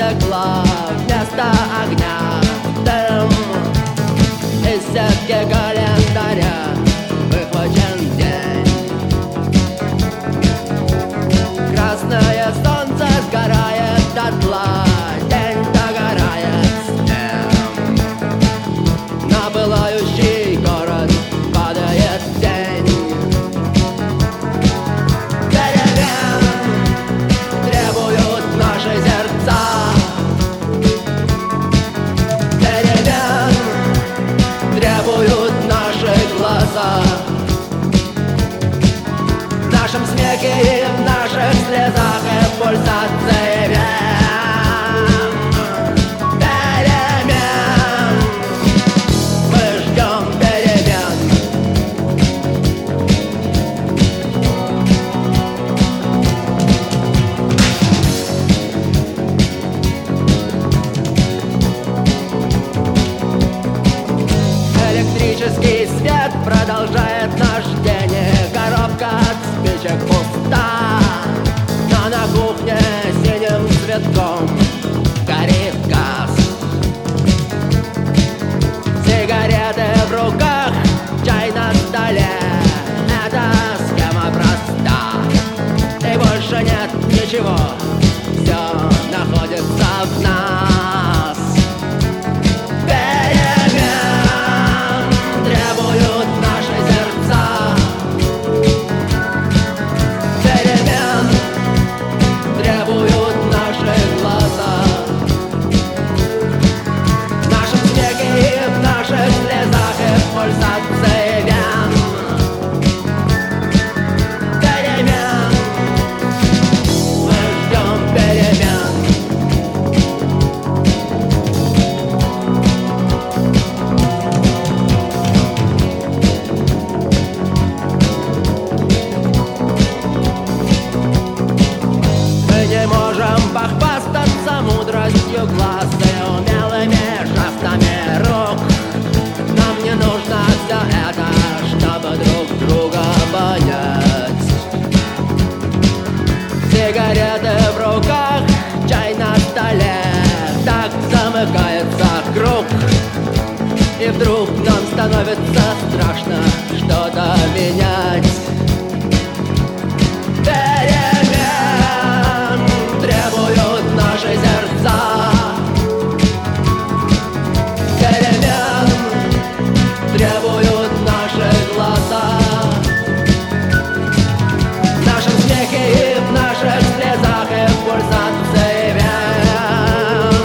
стекла вместо огня, дым из сетки календаря, выхвачен день. Красное солнце сгорает дотла, день догорает с ним. На пылающий город падает тень. Перемен требуют наши сердца, перемен требуют наши глаза. В нашем смехе и в наших слезах и пульсации вен. Перемен, мы ждем перемен. Электрический свет продолжает наш день. Коробка от спичек пуста, но на кухне синим цветком горит газ. Сигареты в руках, чай на столе. Эта схема проста, и больше нет ничего, все находится в нас. Перемен требуют наши сердца, перемен требуют наши глаза. В нашем смехе и в наших слезах и в пульсации вен. Перемен, мы ждем перемен. Мы не можем похвастаться мудростью глаз и умелыми жестами рук. Нам не нужно все это, чтобы друг друга понять. Сигареты в руках, чай на столе, так замыкается круг. И вдруг нам становится страшно что-то менять. Перемен требуют наши сердца, перемен требуют наши глаза. В нашем смехе и в наших слезах и в пульсации вен.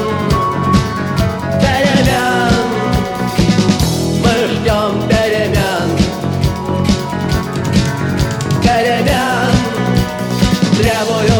Перемен, мы ждем перемен. Перемен требуют